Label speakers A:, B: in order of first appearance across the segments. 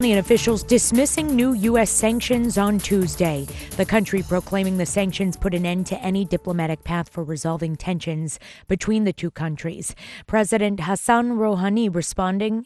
A: Officials dismissing new U.S. sanctions on Tuesday. The country proclaiming the sanctions put an end to any diplomatic path for resolving tensions between the two countries. President Hassan Rouhani responding.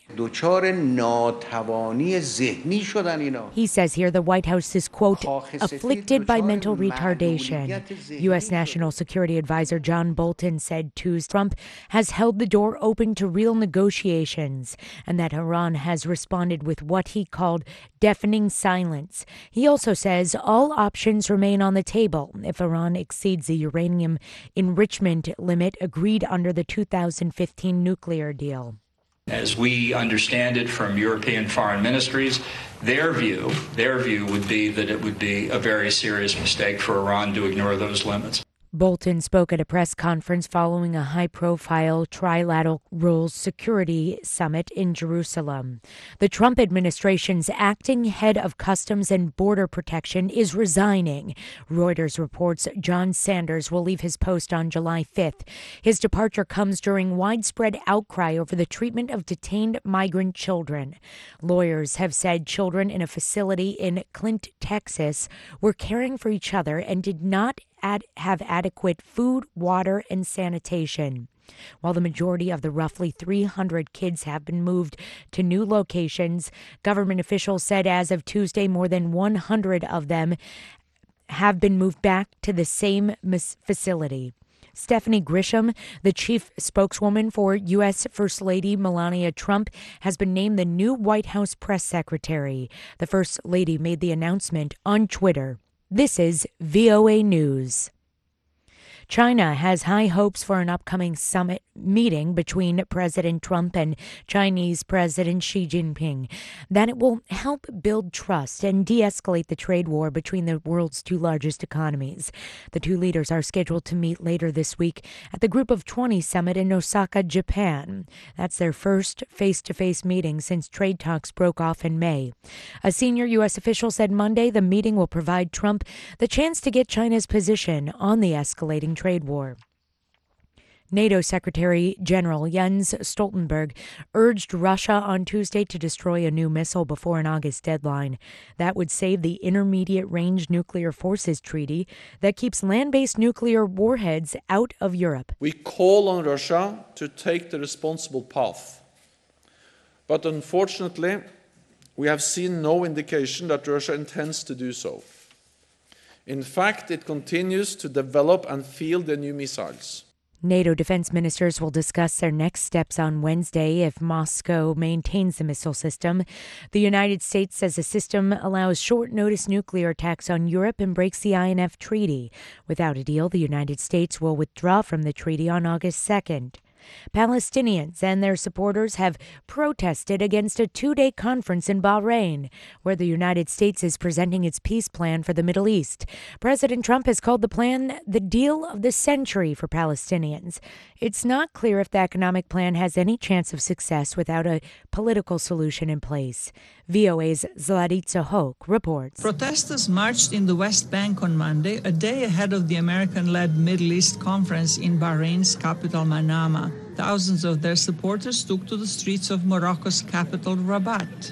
A: He says here the White House is, quote, afflicted by mental retardation. U.S. National Security Advisor John Bolton said Tuesday Trump has held the door open to real negotiations and that Iran has responded with what he called deafening silence. He also says all options remain on the table if Iran exceeds the uranium enrichment limit agreed under the 2015 nuclear deal.
B: As we understand it from European foreign ministries, their view would be that it would be a very serious mistake for Iran to ignore those limits.
A: Bolton spoke at a press conference following a high-profile trilateral security summit in Jerusalem. The Trump administration's acting head of Customs and Border Protection is resigning. Reuters reports John Sanders will leave his post on July 5th. His departure comes during widespread outcry over the treatment of detained migrant children. Lawyers have said children in a facility in Clint, Texas, were caring for each other and did not have adequate food, water, and sanitation. While the majority of the roughly 300 kids have been moved to new locations, government officials said as of Tuesday more than 100 of them have been moved back to the same facility. Stephanie Grisham, the chief spokeswoman for U.S. First Lady Melania Trump, has been named the new White House press secretary. The First Lady made the announcement on Twitter. This is VOA News. China has high hopes for an upcoming summit meeting between President Trump and Chinese President Xi Jinping, that it will help build trust and de-escalate the trade war between the world's two largest economies. The two leaders are scheduled to meet later this week at the Group of 20 summit in Osaka, Japan. That's their first face-to-face meeting since trade talks broke off in May. A senior U.S. official said Monday the meeting will provide Trump the chance to get China's position on the escalating trade war. NATO Secretary General Jens Stoltenberg urged Russia on Tuesday to destroy a new missile before an August deadline. That would save the Intermediate Range Nuclear Forces Treaty that keeps land-based nuclear warheads out of Europe.
C: We call on Russia to take the responsible path. But unfortunately, we have seen no indication that Russia intends to do so. In fact, it continues to develop and field the new missiles.
A: NATO defense ministers will discuss their next steps on Wednesday if Moscow maintains the missile system. The United States says the system allows short-notice nuclear attacks on Europe and breaks the INF Treaty. Without a deal, the United States will withdraw from the treaty on August 2nd. Palestinians and their supporters have protested against a two-day conference in Bahrain, where the United States is presenting its peace plan for the Middle East. President Trump has called the plan the deal of the century for Palestinians. It's not clear if the economic plan has any chance of success without a political solution in place. VOA's Zlaritsa Hoke reports.
D: Protesters marched in the West Bank on Monday, a day ahead of the American-led Middle East conference in Bahrain's capital, Manama. Thousands of their supporters took to the streets of Morocco's capital, Rabat.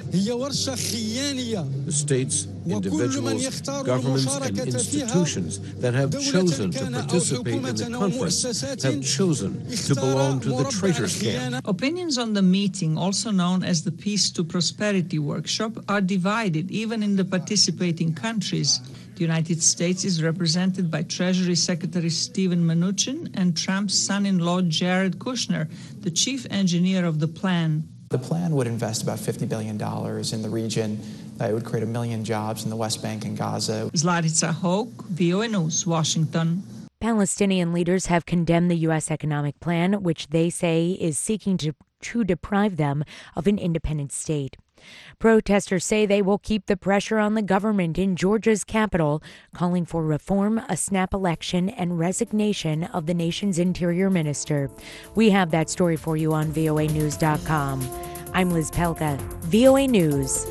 E: The states, individuals, governments, and institutions that have chosen to participate in the conference have chosen to belong to the traitors' camp.
D: Opinions on the meeting, also known as the Peace to Prosperity Workshop, are divided even in the participating countries. The United States is represented by Treasury Secretary Steven Mnuchin and Trump's son-in-law Jared Kushner, the chief engineer of the plan.
F: The plan would invest about $50 billion in the region. It would create 1 million jobs in the West Bank and Gaza.
D: Zlaritsa Hoke, VOA News, Washington.
A: Palestinian leaders have condemned the U.S. economic plan, which they say is seeking to deprive them of an independent state. Protesters say they will keep the pressure on the government in Georgia's capital, calling for reform, a snap election, and resignation of the nation's interior minister. We have that story for you on voanews.com. I'm Liz Pelka, VOA News.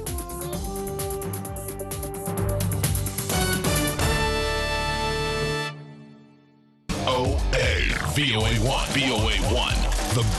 G: VOA1. VOA1. The